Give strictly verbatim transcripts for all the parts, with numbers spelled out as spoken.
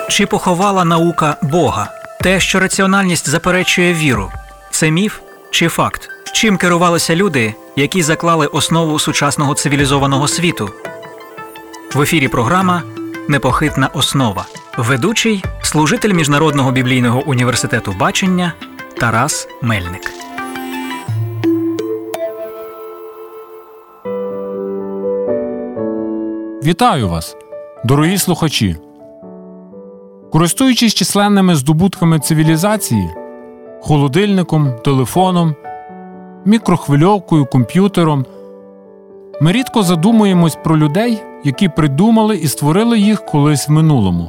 Чи поховала наука Бога? Те, що раціональність заперечує віру – це міф чи факт? Чим керувалися люди, які заклали основу сучасного цивілізованого світу? В ефірі програма «Непохитна основа». Ведучий – служитель Міжнародного біблійного університету бачення Тарас Мельник. Вітаю вас, дорогі слухачі! Користуючись численними здобутками цивілізації – холодильником, телефоном, мікрохвильовкою, комп'ютером – ми рідко задумуємось про людей, які придумали і створили їх колись в минулому.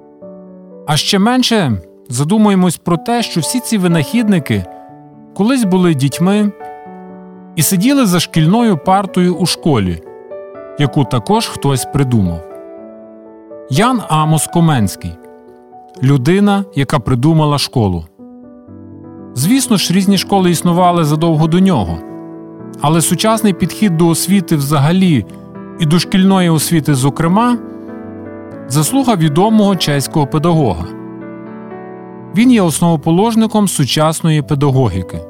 А ще менше задумуємось про те, що всі ці винахідники колись були дітьми і сиділи за шкільною партою у школі, яку також хтось придумав. Ян Амос Коменський – людина, яка придумала школу. Звісно ж, різні школи існували задовго до нього, але сучасний підхід до освіти взагалі і до шкільної освіти зокрема – заслуга відомого чеського педагога. Він є основоположником сучасної педагогіки.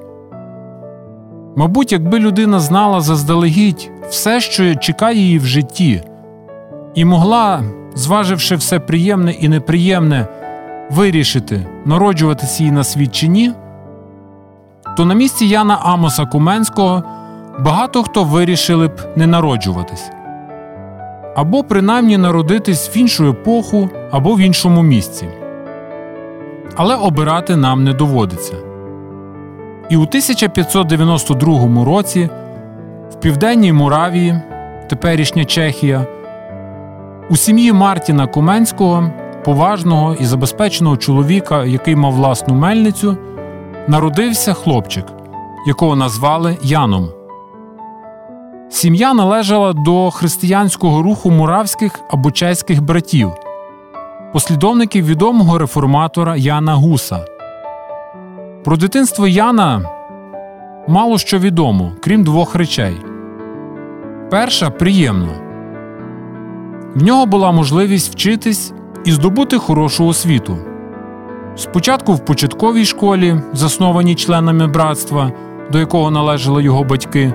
Мабуть, якби людина знала заздалегідь все, що чекає її в житті, і могла, зваживши все приємне і неприємне, вирішити, народжуватися їй на світ чи ні, то на місці Яна Амоса Коменського багато хто вирішили б не народжуватись. Або принаймні народитись в іншу епоху, або в іншому місці. Але обирати нам не доводиться. І у тисяча п'ятсот дев'яносто другому році в Південній Моравії, теперішня Чехія, у сім'ї Мартіна Коменського, поважного і забезпеченого чоловіка, який мав власну мельницю, народився хлопчик, якого назвали Яном. Сім'я належала до християнського руху муравських або чеських братів, послідовників відомого реформатора Яна Гуса. Про дитинство Яна мало що відомо, крім двох речей. Перша – приємно. В нього була можливість вчитись і здобути хорошу освіту. Спочатку в початковій школі, заснованій членами братства, до якого належали його батьки,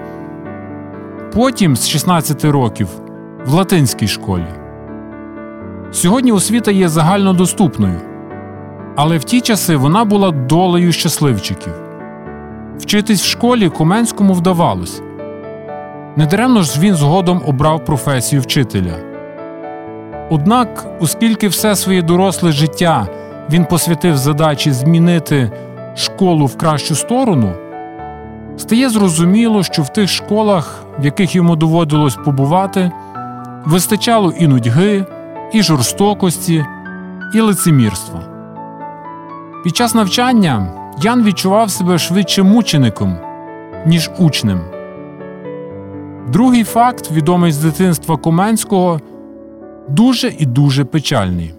потім з шістнадцяти років в латинській школі. Сьогодні освіта є загальнодоступною, але в ті часи вона була долею щасливчиків. Вчитись в школі Коменському вдавалось. Недаремно ж він згодом обрав професію вчителя. Однак, оскільки все своє доросле життя він посвятив задачі змінити школу в кращу сторону, стає зрозуміло, що в тих школах, в яких йому доводилось побувати, вистачало і нудьги, і жорстокості, і лицемірства. Під час навчання Ян відчував себе швидше мучеником, ніж учнем. Другий факт, відомий з дитинства Коменського, дуже і дуже печальний.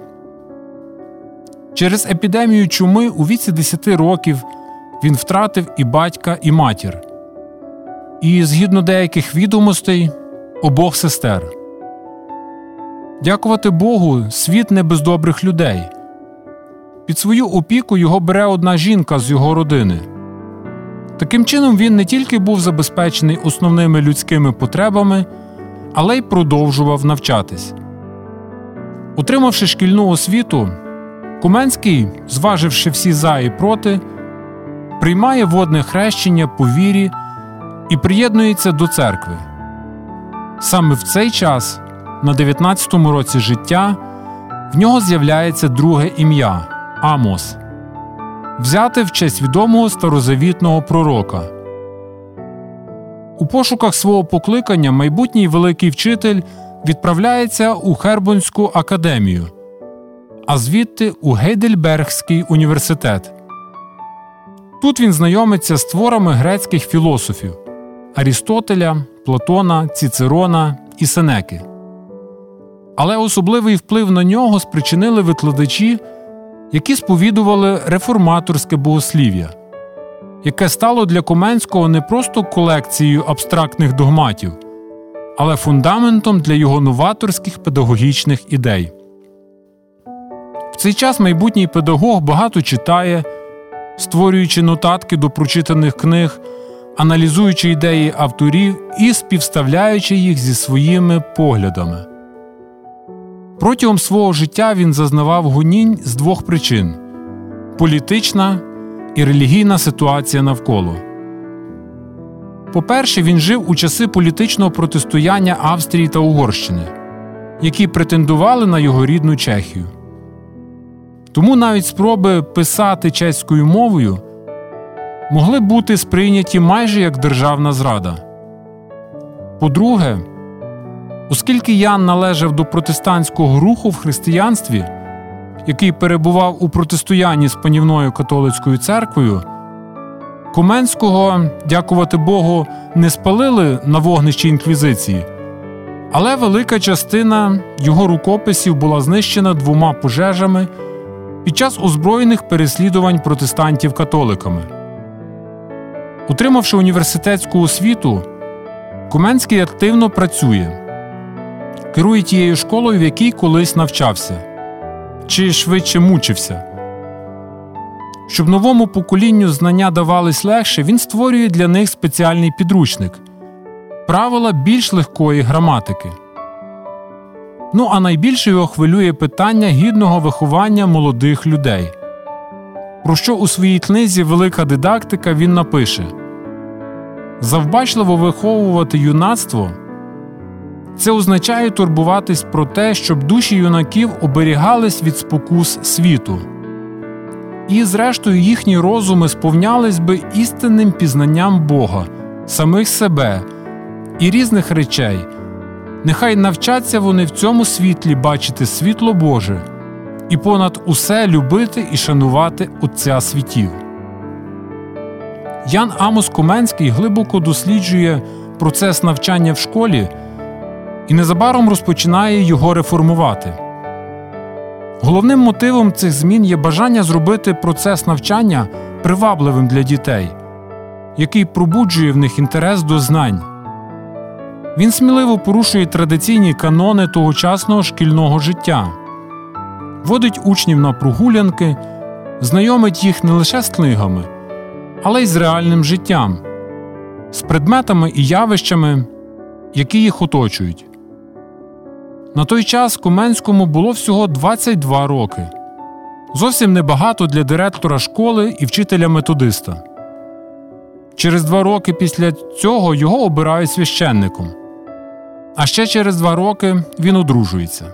Через епідемію чуми у віці десяти років він втратив і батька, і матір. І, згідно деяких відомостей, обох сестер. Дякувати Богу, світ не без добрих людей. Під свою опіку його бере одна жінка з його родини. Таким чином він не тільки був забезпечений основними людськими потребами, але й продовжував навчатись. Отримавши шкільну освіту, Коменський, зваживши всі «за» і «проти», приймає водне хрещення по вірі і приєднується до церкви. Саме в цей час, на дев'ятнадцятому році життя, в нього з'являється друге ім'я – Амос, взяте в честь відомого старозавітного пророка. У пошуках свого покликання майбутній великий вчитель відправляється у Хербонську академію, а звідти у Гейдельбергський університет. Тут він знайомиться з творами грецьких філософів – Арістотеля, Платона, Цицерона і Сенеки. Але особливий вплив на нього спричинили викладачі, які сповідували реформаторське богослів'я, яке стало для Коменського не просто колекцією абстрактних догматів, але фундаментом для його новаторських педагогічних ідей. В цей час майбутній педагог багато читає, створюючи нотатки до прочитаних книг, аналізуючи ідеї авторів і співставляючи їх зі своїми поглядами. Протягом свого життя він зазнавав гонінь з двох причин – політична і релігійна ситуація навколо. По-перше, він жив у часи політичного протистояння Австрії та Угорщини, які претендували на його рідну Чехію. Тому навіть спроби писати чеською мовою могли бути сприйняті майже як державна зрада. По-друге, оскільки Ян належав до протестантського руху в християнстві, який перебував у протистоянні з панівною католицькою церквою, Коменського, дякувати Богу, не спалили на вогнищі інквізиції, але велика частина його рукописів була знищена двома пожежами під час озброєних переслідувань протестантів-католиками. Отримавши університетську освіту, Коменський активно працює, керує тією школою, в якій колись навчався, чи швидше мучився. Щоб новому поколінню знання давались легше, він створює для них спеціальний підручник – правила більш легкої граматики. Ну а найбільше його хвилює питання гідного виховання молодих людей, про що у своїй книзі «Велика дидактика» він напише: «Завбачливо виховувати юнацтво – це означає турбуватись про те, щоб душі юнаків оберігались від спокус світу. І, зрештою, їхні розуми сповнялись би істинним пізнанням Бога, самих себе і різних речей. Нехай навчаться вони в цьому світлі бачити світло Боже і понад усе любити і шанувати Отця світів». Ян Амос Коменський глибоко досліджує процес навчання в школі і незабаром розпочинає його реформувати. Головним мотивом цих змін є бажання зробити процес навчання привабливим для дітей, який пробуджує в них інтерес до знань. Він сміливо порушує традиційні канони тогочасного шкільного життя, водить учнів на прогулянки, знайомить їх не лише з книгами, але й з реальним життям, з предметами і явищами, які їх оточують. На той час Коменському було всього двадцять два роки. Зовсім небагато для директора школи і вчителя-методиста. Через два роки після цього його обирають священником. А ще через два роки він одружується.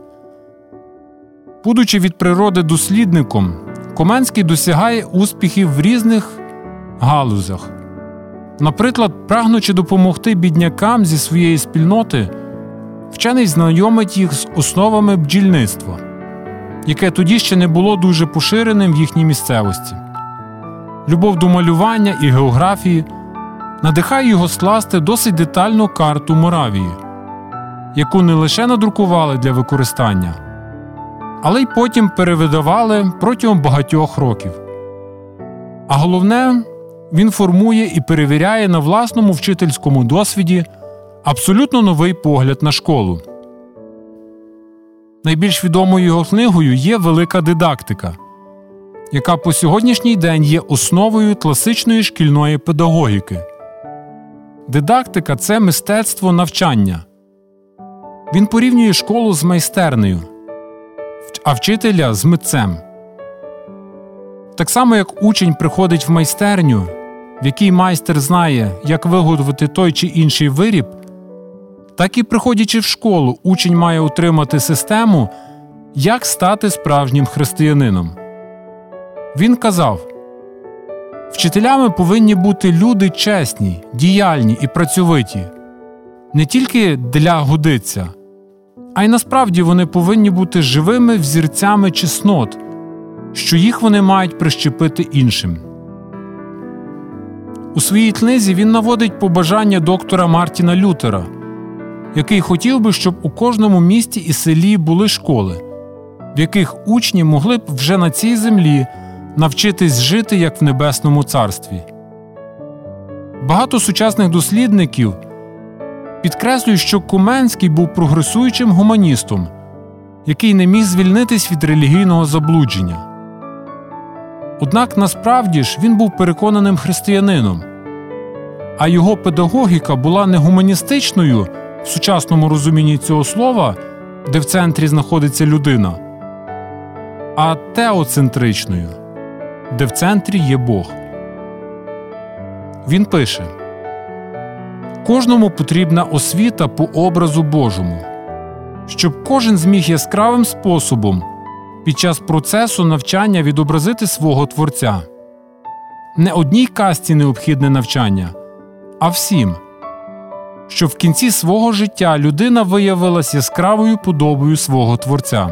Будучи від природи дослідником, Коменський досягає успіхів в різних галузях. Наприклад, прагнучи допомогти біднякам зі своєї спільноти, вчений знайомить їх з основами бджільництва, яке тоді ще не було дуже поширеним в їхній місцевості. Любов до малювання і географії надихає його скласти досить детальну карту Моравії, яку не лише надрукували для використання, але й потім перевидавали протягом багатьох років. А головне, він формує і перевіряє на власному вчительському досвіді абсолютно новий погляд на школу. Найбільш відомою його книгою є «Велика дидактика», яка по сьогоднішній день є основою класичної шкільної педагогіки. Дидактика – це мистецтво навчання. Він порівнює школу з майстернею, а вчителя – з митцем. Так само, як учень приходить в майстерню, в якій майстер знає, як виготовити той чи інший виріб, так і, приходячи в школу, учень має отримати систему, як стати справжнім християнином. Він казав: «Вчителями повинні бути люди чесні, діяльні і працьовиті. Не тільки для годиться, а й насправді вони повинні бути живими взірцями чеснот, що їх вони мають прищепити іншим». У своїй книзі він наводить побажання доктора Мартіна Лютера, який хотів би, щоб у кожному місті і селі були школи, в яких учні могли б вже на цій землі навчитись жити, як в Небесному Царстві. Багато сучасних дослідників підкреслюють, що Коменський був прогресуючим гуманістом, який не міг звільнитись від релігійного заблудження. Однак насправді ж він був переконаним християнином, а його педагогіка була не гуманістичною в сучасному розумінні цього слова, де в центрі знаходиться людина, а теоцентричною, де в центрі є Бог. Він пише: «Кожному потрібна освіта по образу Божому, щоб кожен зміг яскравим способом під час процесу навчання відобразити свого Творця. Не одній касті необхідне навчання, а всім, щоб в кінці свого життя людина виявилась яскравою подобою свого Творця».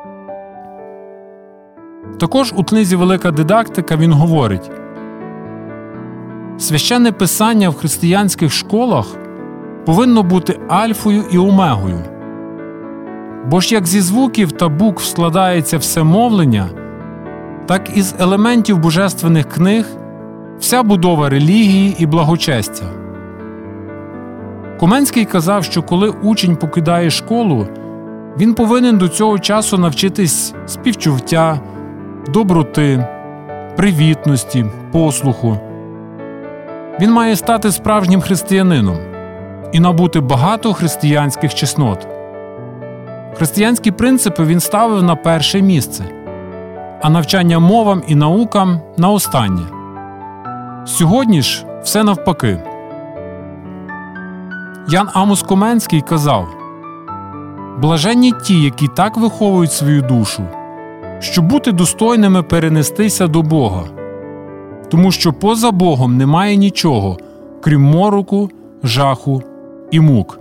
Також у книзі «Велика дидактика» він говорить: «Священне писання в християнських школах повинно бути альфою і омегою. Бо ж як зі звуків та букв складається все мовлення, так і з елементів божественних книг вся будова релігії і благочестя». Коменський казав, що коли учень покидає школу, він повинен до цього часу навчитись співчуття, доброти, привітності, послуху. Він має стати справжнім християнином і набути багато християнських чеснот. Християнські принципи він ставив на перше місце, а навчання мовам і наукам – на останнє. Сьогодні ж все навпаки. Ян Амос Коменський казав: «Блаженні ті, які так виховують свою душу, щоб бути достойними перенестися до Бога, тому що поза Богом немає нічого, крім мороку, жаху і мук».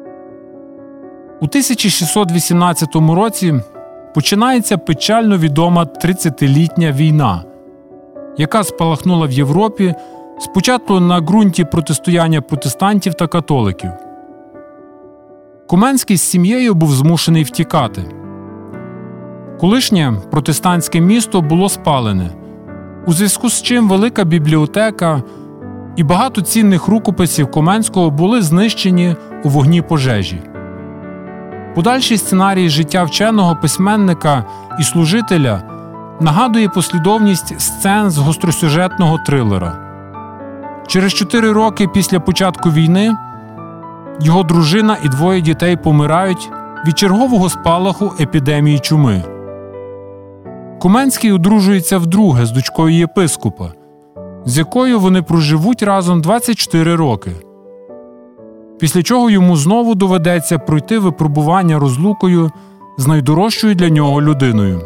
У тисяча шістсот вісімнадцятому році починається печально відома тридцятилітня війна, яка спалахнула в Європі спочатку на ґрунті протистояння протестантів та католиків. Коменський з сім'єю був змушений втікати. Колишнє протестантське місто було спалене, у зв'язку з чим велика бібліотека і багато цінних рукописів Коменського були знищені у вогні пожежі. Подальший сценарій життя вченого письменника і служителя нагадує послідовність сцен з гостросюжетного трилера. Через чотири роки після початку війни його дружина і двоє дітей помирають від чергового спалаху епідемії чуми. Коменський одружується вдруге з дочкою єпископа, з якою вони проживуть разом двадцять чотири роки. Після чого йому знову доведеться пройти випробування розлукою з найдорожчою для нього людиною.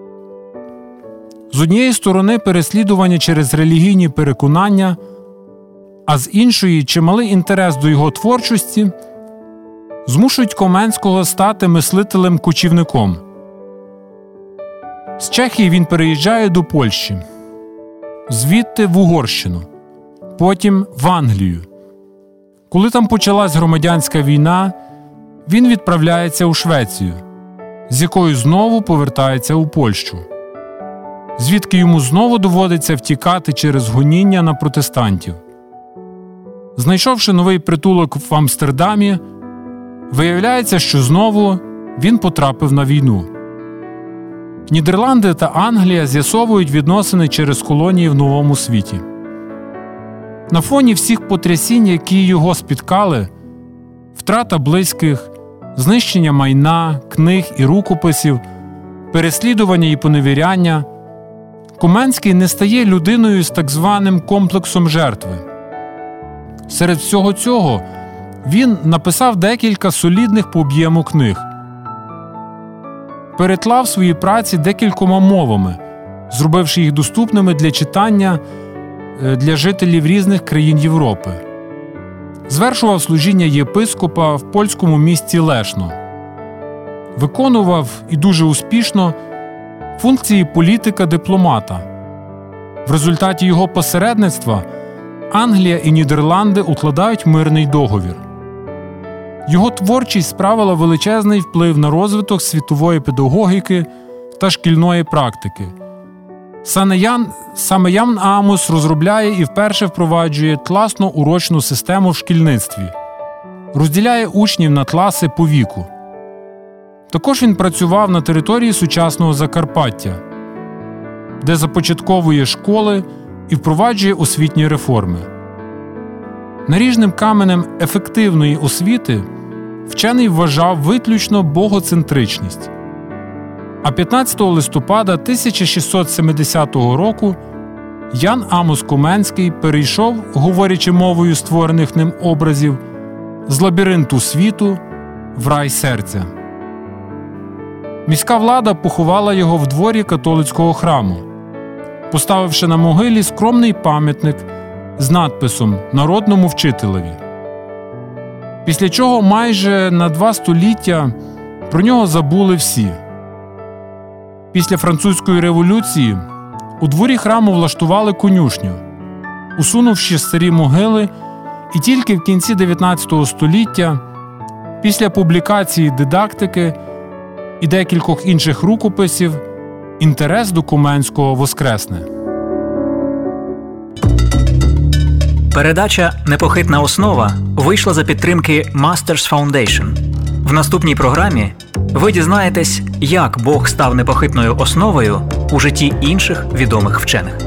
З однієї сторони переслідування через релігійні переконання, а з іншої чималий інтерес до його творчості змушують Коменського стати мислителем-кочівником. З Чехії він переїжджає до Польщі, звідти в Угорщину, потім в Англію. Коли там почалась громадянська війна, він відправляється у Швецію, з якою знову повертається у Польщу, звідки йому знову доводиться втікати через гоніння на протестантів. Знайшовши новий притулок в Амстердамі, виявляється, що знову він потрапив на війну. Нідерланди та Англія з'ясовують відносини через колонії в Новому світі. На фоні всіх потрясінь, які його спіткали – втрата близьких, знищення майна, книг і рукописів, переслідування і поневіряння – Коменський не стає людиною з так званим комплексом жертви. Серед всього цього він написав декілька солідних по об'єму книг. Переклав свої праці декількома мовами, зробивши їх доступними для читання для жителів різних країн Європи. Звершував служіння єпископа в польському місті Лешно. Виконував, і дуже успішно, функції політика-дипломата. В результаті його посередництва Англія і Нідерланди укладають мирний договір. Його творчість справила величезний вплив на розвиток світової педагогіки та шкільної практики. Саме Ян Амос розробляє і вперше впроваджує класно-урочну систему в шкільництві, розділяє учнів на класи по віку. Також він працював на території сучасного Закарпаття, де започатковує школи і впроваджує освітні реформи. Наріжним каменем ефективної освіти вчений вважав виключно богоцентричність. А п'ятнадцятого листопада тисяча шістсот сімдесятого року Ян Амос Коменський перейшов, говорячи мовою створених ним образів, з лабіринту світу в рай серця. Міська влада поховала його в дворі католицького храму, поставивши на могилі скромний пам'ятник з надписом «Народному вчителеві». Після чого майже на два століття про нього забули всі. Після Французької революції у дворі храму влаштували конюшню, усунувши старі могили, і тільки в кінці дев'ятнадцятого століття, після публікації дидактики і декількох інших рукописів, інтерес до Коменського воскресне. Передача «Непохитна основа» вийшла за підтримки Masters Foundation. В наступній програмі ви дізнаєтесь, як Бог став непохитною основою у житті інших відомих вчених.